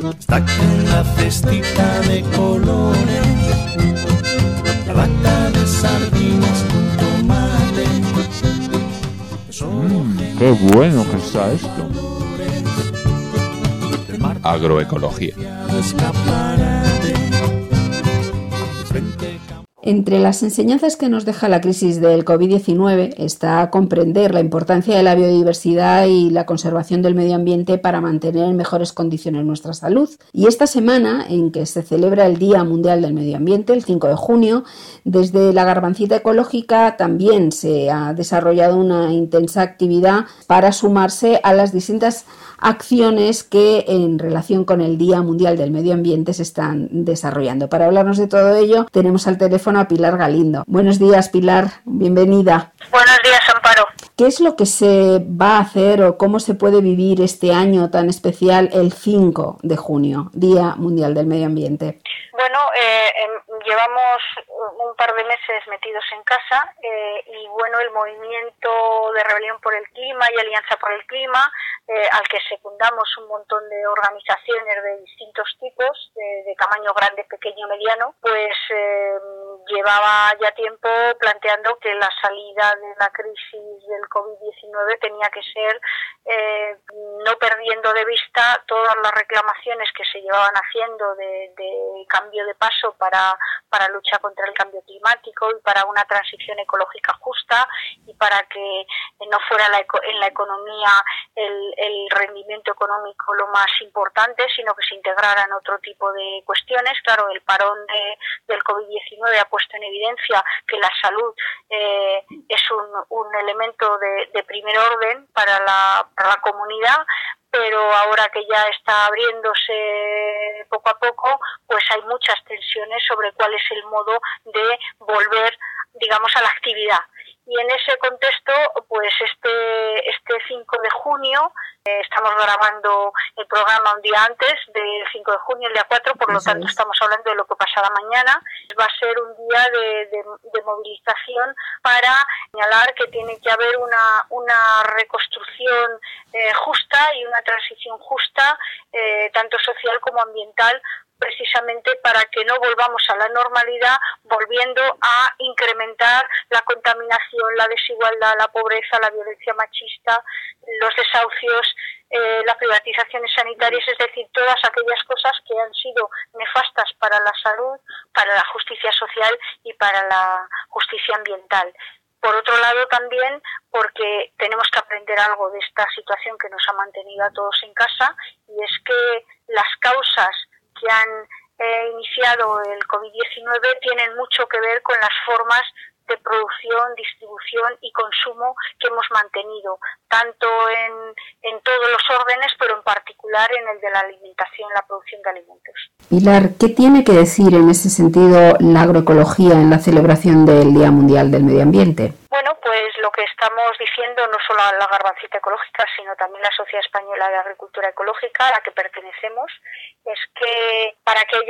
Está en la cestita de colores, la lata de sardinas con tomate. Qué bueno que está esto. Agroecología. Entre las enseñanzas que nos deja la crisis del COVID-19 está comprender la importancia de la biodiversidad y la conservación del medio ambiente para mantener en mejores condiciones nuestra salud. Y esta semana, en que se celebra el Día Mundial del Medio Ambiente, el 5 de junio, desde la Garbancita Ecológica también se ha desarrollado una intensa actividad para sumarse a las distintas acciones que en relación con el Día Mundial del Medio Ambiente se están desarrollando. Para hablarnos de todo ello, tenemos al teléfono a Pilar Galindo. Buenos días, Pilar, bienvenida. Buenos días, Amparo. ¿Qué es lo que se va a hacer o cómo se puede vivir este año tan especial, el 5 de junio, Día Mundial del Medio Ambiente? Bueno, llevamos un par de meses metidos en casa y bueno, el movimiento de Rebelión por el Clima y Alianza por el Clima, al que secundamos un montón de organizaciones de distintos tipos, de tamaño grande, pequeño, mediano, pues llevaba ya tiempo planteando que la salida de la crisis del COVID-19 tenía que ser no perdiendo de vista todas las reclamaciones que se llevaban haciendo de cambio de paso para luchar contra el cambio climático y para una transición ecológica justa y para que no fuera en la economía el rendimiento económico lo más importante, sino que se integraran otro tipo de cuestiones. Claro, el parón del COVID-19 ha puesto en evidencia que la salud es un elemento de primer orden para la comunidad, pero ahora que ya está abriéndose poco a poco, pues hay muchas tensiones sobre cuál es el modo de volver, digamos, a la actividad. Y en ese contexto, pues este 5 de junio, estamos grabando el programa un día antes del 5 de junio, el día 4, por lo tanto estamos hablando de lo que pasará mañana. Va a ser un día de movilización para señalar que tiene que haber una reconstrucción justa y una transición justa, tanto social como ambiental, precisamente para que no volvamos a la normalidad, volviendo a incrementar la contaminación, la desigualdad, la pobreza, la violencia machista, los desahucios, las privatizaciones sanitarias, es decir, todas aquellas cosas que han sido nefastas para la salud, para la justicia social y para la justicia ambiental. Por otro lado, también porque tenemos que aprender algo de esta situación que nos ha mantenido a todos en casa, y es que las causas que han iniciado el COVID-19 tienen mucho que ver con las formas de producción, distribución y consumo que hemos mantenido, tanto en todos los órdenes, pero en particular en el de la alimentación, la producción de alimentos. Pilar, ¿qué tiene que decir en ese sentido la agroecología en la celebración del Día Mundial del Medio Ambiente? Bueno, pues lo que estamos diciendo, no solo a la Garbancita Ecológica, sino también la Sociedad Española de Agricultura Ecológica, a la que pertenecemos, es que para que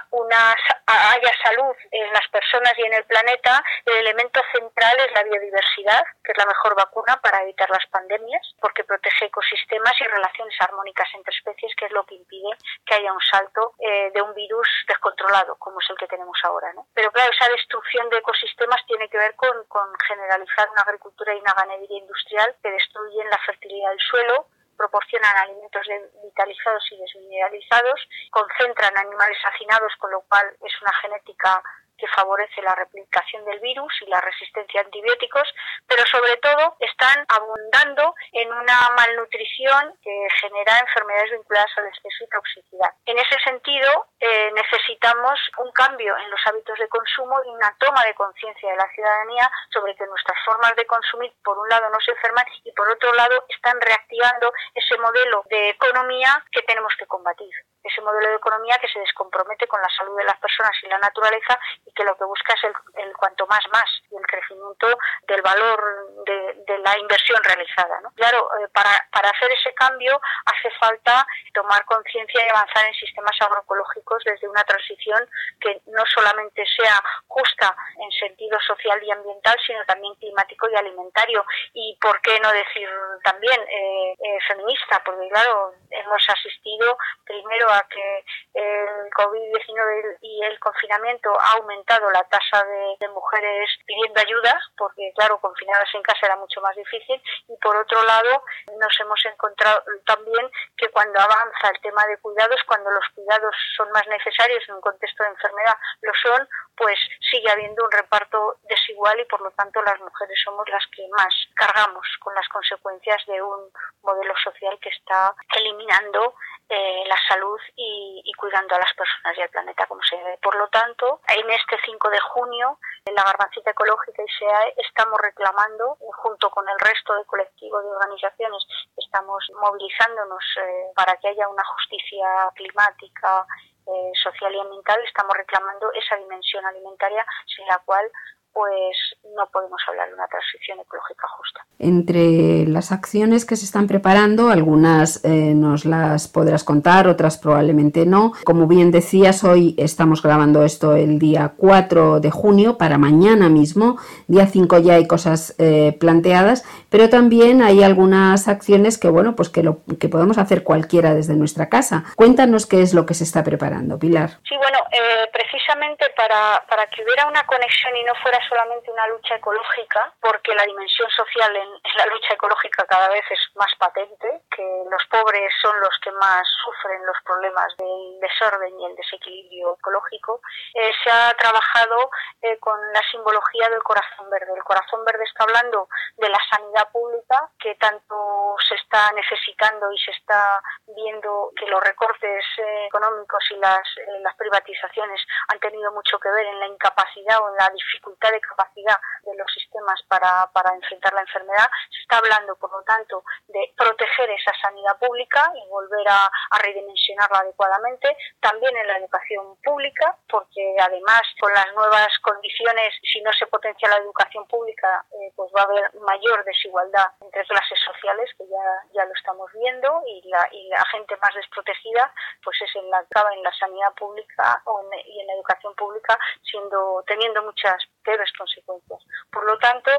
haya salud en las personas y en el planeta, el elemento central es la biodiversidad, que es la mejor vacuna para evitar las pandemias, porque protege ecosistemas y relaciones armónicas entre especies, que es lo que impide que haya un salto de un virus descontrolado, como es el que tenemos ahora, ¿no? Pero claro, esa destrucción de ecosistemas tiene que ver con generalizar una agricultura y una ganadería industrial que destruyen la fertilidad del suelo, proporcionan alimentos vitalizados y desmineralizados, concentran animales hacinados, con lo cual es una genética que favorece la replicación del virus y la resistencia a antibióticos, pero sobre todo están abundando en una malnutrición que genera enfermedades vinculadas al exceso y toxicidad. En ese sentido, necesitamos un cambio en los hábitos de consumo y una toma de conciencia de la ciudadanía sobre que nuestras formas de consumir, por un lado, no se enferman y por otro lado, están reactivando ese modelo de economía que tenemos que combatir. Ese modelo de economía que se descompromete con la salud de las personas y la naturaleza, y que lo que busca es el cuanto más y el crecimiento del valor de la inversión realizada, ¿no? Claro, para hacer ese cambio hace falta tomar conciencia y avanzar en sistemas agroecológicos desde una transición que no solamente sea justa en sentido social y ambiental, sino también climático y alimentario. Y por qué no decir también feminista, porque claro, hemos asistido primero a que y el confinamiento ha aumentado la tasa de mujeres pidiendo ayuda, porque claro, confinadas en casa era mucho más difícil, y por otro lado nos hemos encontrado también que cuando avanza el tema de cuidados, cuando los cuidados son más necesarios en un contexto de enfermedad, lo son, pues sigue habiendo un reparto desigual y por lo tanto las mujeres somos las que más cargamos con las consecuencias de un modelo social que está eliminando la salud y cuidando a las personas y al planeta como se debe. Por lo tanto, en este 5 de junio, en la Garbancita Ecológica y SEAE estamos reclamando, junto con el resto del colectivo de organizaciones, estamos movilizándonos para que haya una justicia climática, social y ambiental, estamos reclamando esa dimensión alimentaria sin la cual pues no podemos hablar de una transición ecológica justa. Entre las acciones que se están preparando, algunas nos las podrás contar, otras probablemente no. Como bien decías, hoy estamos grabando esto el día 4 de junio, para mañana mismo, día 5 ya hay cosas planteadas, pero también hay algunas acciones que, bueno, pues que podemos hacer cualquiera desde nuestra casa. Cuéntanos qué es lo que se está preparando, Pilar. Sí, bueno, precisamente para que hubiera una conexión y no fuera solamente una lucha ecológica, porque la dimensión social en la lucha ecológica cada vez es más patente, que los pobres son los que más sufren los problemas del desorden y el desequilibrio ecológico, se ha trabajado con la simbología del corazón verde. El corazón verde está hablando de la sanidad pública, que tanto se está necesitando y se está viendo que los recortes económicos y las privatizaciones han tenido mucho que ver en la incapacidad o en la dificultad de capacidad de los sistemas para enfrentar la enfermedad. Se está hablando, por lo tanto, de proteger esa sanidad pública y volver a redimensionarla adecuadamente. También en la educación pública, porque además con las nuevas condiciones, si no se potencia la educación pública, pues va a haber mayor desigualdad entre clases sociales, que ya lo estamos viendo, y la gente más desprotegida pues es acaba en la sanidad pública y en la educación pública teniendo muchas peores consecuencias. Por lo tanto,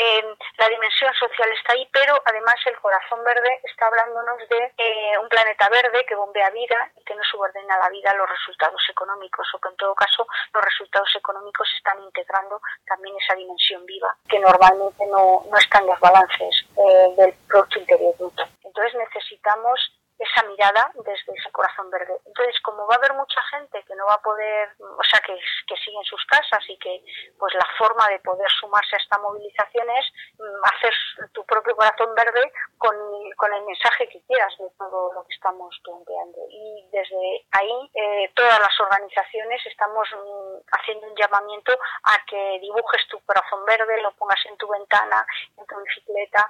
la dimensión social está ahí, pero además el corazón verde está hablándonos de un planeta verde que bombea vida y que no subordina a la vida los resultados económicos, o que en todo caso los resultados económicos están integrando también esa dimensión viva, que normalmente no está en los balances del Producto Interior Bruto. Entonces necesitamos esa mirada desde ese corazón verde. Entonces, como va a haber mucha gente que no va a poder, o sea, que sigue en sus casas, y que pues la forma de poder sumarse a esta movilización es hacer tu propio corazón verde con el mensaje que quieras de todo lo que estamos planteando. Y desde ahí todas las organizaciones estamos haciendo un llamamiento a que dibujes tu corazón verde, lo pongas en tu ventana, en tu bicicleta,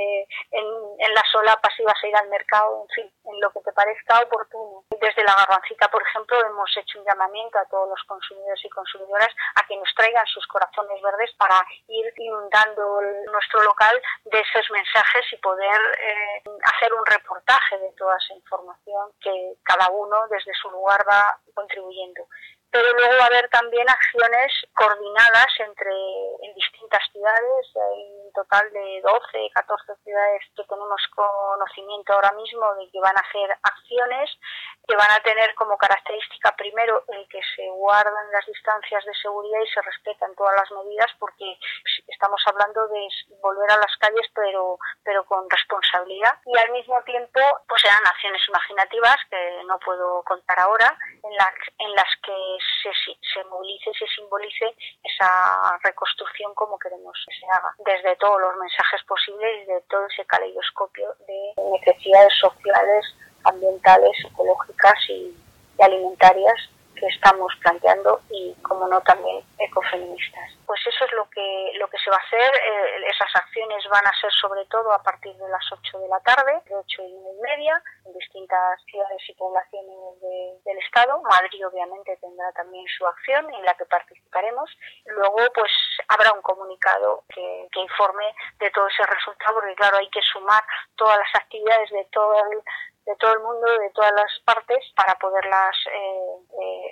en las solapas si vas a ir al mercado, en fin, en lo que te parezca oportuno. Desde la Garbancita, por ejemplo, hemos hecho un llamamiento a todos los consumidores y consumidoras a que nos traigan sus corazones verdes para ir inundando nuestro local de esos mensajes y poder hacer un reportaje de toda esa información que cada uno desde su lugar va contribuyendo. Pero luego va a haber también acciones coordinadas en distintas ciudades. Hay un total de 12, 14 ciudades que tenemos conocimiento ahora mismo de que van a hacer acciones que van a tener como característica primero el que se guardan las distancias de seguridad y se respetan todas las medidas, porque estamos hablando de volver a las calles pero con responsabilidad, y al mismo tiempo pues serán acciones imaginativas que no puedo contar ahora, en las que se movilice y se simbolice esa reconstrucción como queremos que se haga, desde todos los mensajes posibles y de todo ese caleidoscopio de necesidades sociales, ambientales, ecológicas y alimentarias que estamos planteando, y como no también ecofeministas. Pues eso es lo que se va a hacer. Esas acciones van a ser sobre todo a partir de las 8 de la tarde, de 8 y media, en distintas ciudades y poblaciones del Estado. Madrid obviamente tendrá también su acción en la que participaremos. Luego pues habrá un comunicado que informe de todo ese resultado, porque claro, hay que sumar todas las actividades de todo el mundo, de todas las partes, para poderlas expresar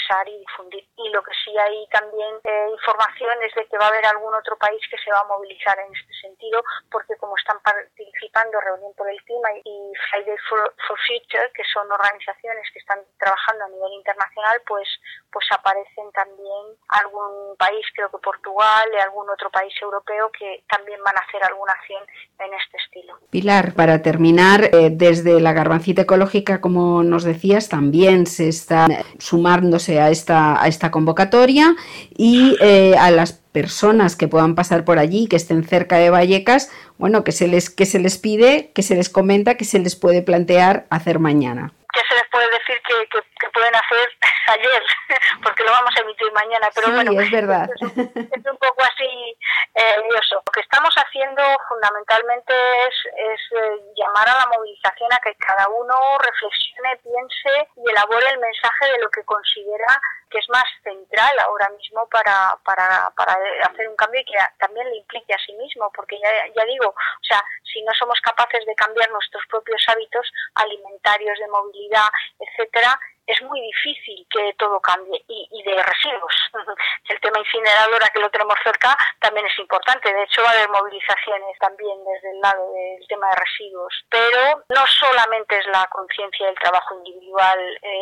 expresar y difundir. Y lo que sí hay también información es de que va a haber algún otro país que se va a movilizar en este sentido, porque como están participando Reunión por el Clima y Friday for Future, que son organizaciones que están trabajando a nivel internacional, pues aparecen también algún país, creo que Portugal y algún otro país europeo, que también van a hacer alguna acción en este estilo. Pilar, para terminar, desde la Garbancita Ecológica, como nos decías, también se está sumándose a esta convocatoria y a las personas que puedan pasar por allí, que estén cerca de Vallecas, bueno, que se les pide, que se les comenta, que se les puede plantear hacer mañana. ¿Qué se les puede decir que pueden hacer ayer? Porque lo vamos a emitir mañana, pero sí, bueno, es verdad. Es un poco así lioso. Lo que estamos haciendo fundamentalmente es llamar a la movilización, a que cada uno reflexione, piense y elabore el mensaje de lo que considera que es más central ahora mismo para hacer un cambio y que también le implique a sí mismo, porque ya digo, o sea, si no somos capaces de cambiar nuestros propios hábitos alimentarios, de movilidad, etcétera, es muy difícil que todo cambie. Y de residuos. El tema incineradora, que lo tenemos cerca, también es importante. De hecho, va a haber movilizaciones también desde el lado del tema de residuos. Pero no solamente es la conciencia del trabajo individual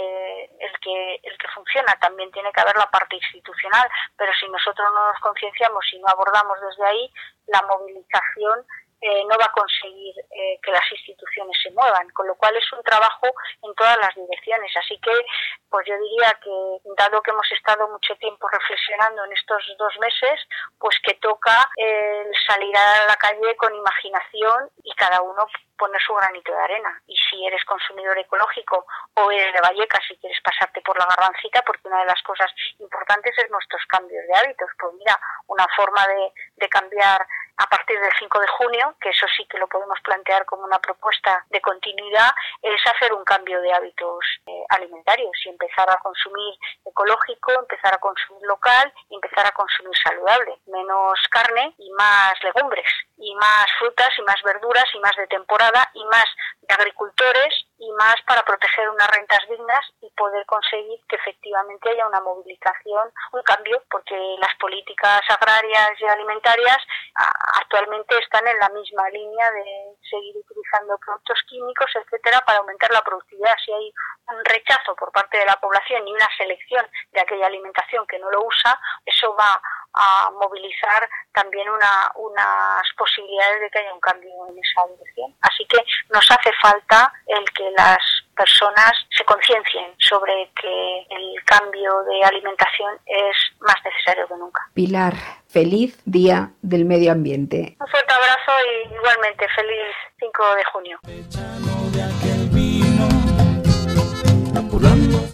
el que funciona, también tiene que haber la parte institucional. Pero si nosotros no nos concienciamos y no abordamos desde ahí, la movilización no va a conseguir que las instituciones se muevan, con lo cual es un trabajo en todas las direcciones. Así que, pues yo diría que, dado que hemos estado mucho tiempo reflexionando en estos 2 meses, pues que toca salir a la calle con imaginación y cada uno poner su granito de arena. Y si eres consumidor ecológico o eres de Vallecas y quieres pasarte por la Garbancita, porque una de las cosas importantes es nuestros cambios de hábitos. Pues mira, una forma de cambiar a partir del 5 de junio, que eso sí que lo podemos plantear como una propuesta de continuidad, es hacer un cambio de hábitos alimentarios y empezar a consumir ecológico, empezar a consumir local y empezar a consumir saludable. Menos carne y más legumbres, y más frutas y más verduras y más de temporada y más de agricultores y más para proteger unas rentas dignas y poder conseguir que efectivamente haya una movilización, un cambio, porque las políticas agrarias y alimentarias actualmente están en la misma línea de seguir utilizando productos químicos, etcétera, para aumentar la productividad. Si hay un rechazo por parte de la población y una selección de aquella alimentación que no lo usa, eso va a movilizar también unas posibilidades de que haya un cambio en esa dirección. Así que nos hace falta el que las personas se conciencien sobre que el cambio de alimentación es más necesario que nunca. Pilar, feliz Día del Medio Ambiente. Un fuerte abrazo y igualmente feliz 5 de junio.